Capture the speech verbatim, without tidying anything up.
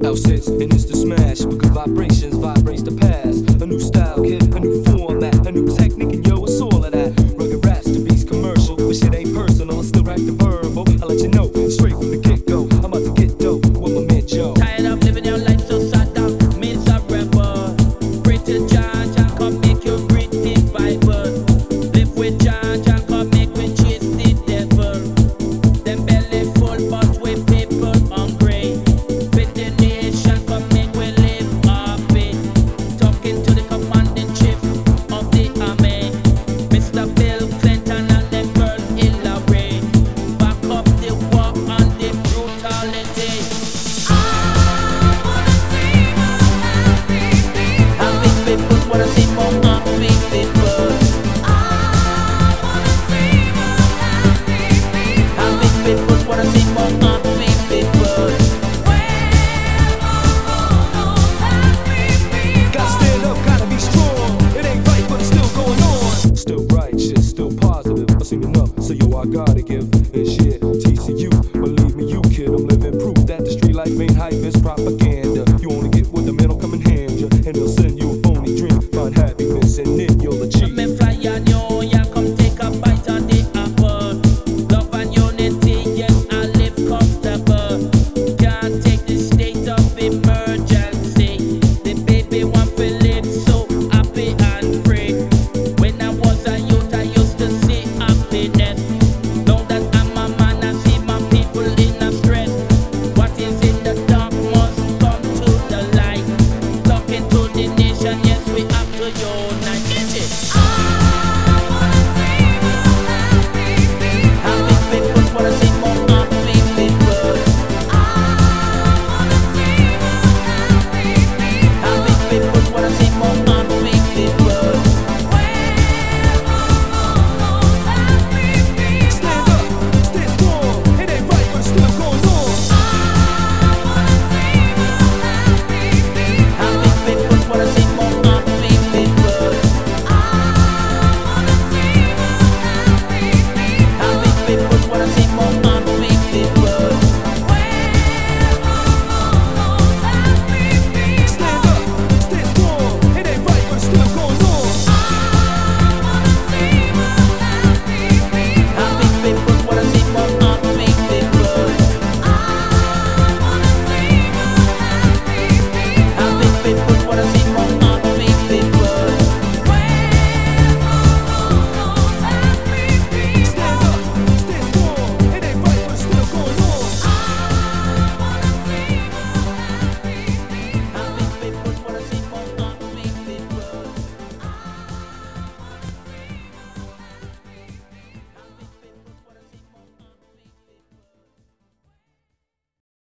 Sits and it's the smash because vibrations vibrates the past. A new style, kid, a new format, a new technique, and yo, it's all of that. Rugged raps to beats commercial, but shit ain't personal. I still rack the verbal. I let you know straight from the get go. I'm about to get dope with my man Joe. Tired of living your life.